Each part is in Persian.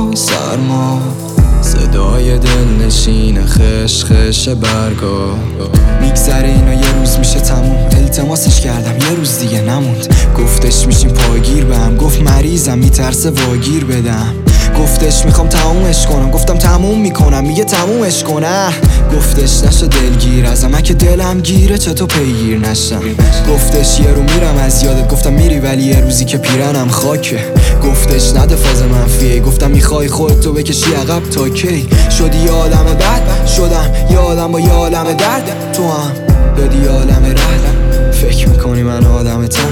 و سرما، صدای دلنشین خش خش برگا. میگذره اینا یه روز میشه تموم، التماسش کردم یه روز دیگه نموند. گفتش میشیم پایگیر به هم، گفت مریضم میترسه واگیر بدم. گفتش میخوام تمومش کنم، گفتم تموم میکنم، میگه تمومش کنه. گفتش نشو دلگیر ازم، که دلم گیره چطور پیگیر نشم. گفتش یه رو میرم از یادت، گفتم میری ولی یه روزی که پیرنم خاکه. گفتش نده فاز منفیه، گفتم میخوای خودتو بکشی عقب تا کی. شدی یه عالم بد، شدم یه عالم با یه عالم درد. تو هم دادی یه عالم رد، فکر میکنی من آدمتم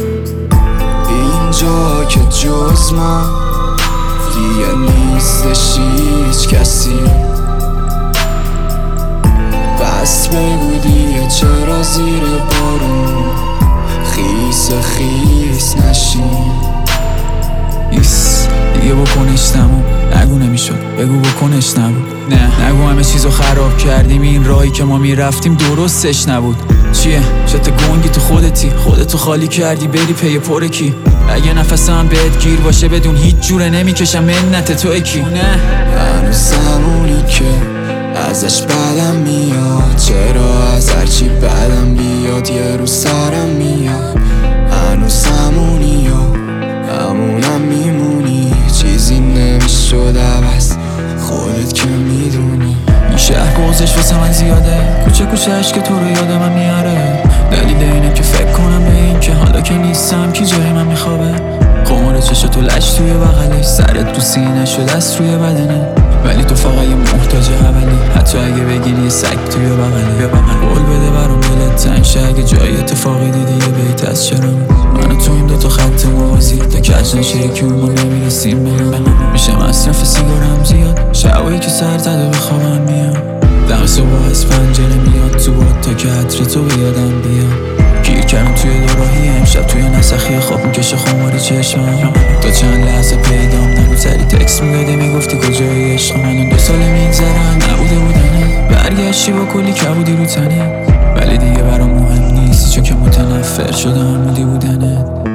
اینجا که جز ما دیگه نیستش هیچ کسی. بس بگو دیگه چرا زیر بارون خیس خیس نشیم. ایس دیگه بکنش تموم، نگو نمیشد بگو بکنش نبود. نه نگو همه چیزو خراب کردیم، این راهی که ما میرفتیم درستش نبود. چیه چت گنگی تو خودتو خالی کردی بری پی پر کی. اگه نفسم بهت گیر باشه بدون هیچ جوره نمیکشم منت تو اکی. هنوز همونی که ازش بدم میاد، چرا از هرچی بدم بیاد یه رو سرم میاد. هنوز همونی و همونم میمونی، چیزی نمیشد عوض خودت که میدونی. این شهر گوزش واسه من زیاده، کوچه کوچهش که تو رو یادم میاره. دلیل اینه که فکر کنم به این که حالا که نیستم کی جای من میخوابه. قمار چشتو لش توی بغلش، سرت تو سینه شد دست روی بدنه. ولی تو فقط یه محتاج اولی، حتی اگه بگیری سگ توی بغله. قول بده برام دلت تنگ شه، اگه جای اتفاقی دیدی یه بیت از چرا منو تو این دوتا خط موازی تا کج نشه یکی ما نمیرسیم بهم. میشه مصرف سیگارم زیاد، شبایی که سر زده بخوابم میاد. دم صبح از پنجره میاد تو باد تا که عطر تو به یادم بیاد. گیر کردم توی دوراهی امشب توی نسخی خواب میکشه خماری چشمم. تا چند لحظه پیدام نبود، سری تکس میدادی میگفتی کجایی عشق من. 2 سال میگذرن نبوده بودنه، برگشتی با کلی کبودی رو تنه. ولی دیگه برام مهم نیست چون که متنفر شدم بودی بودنه.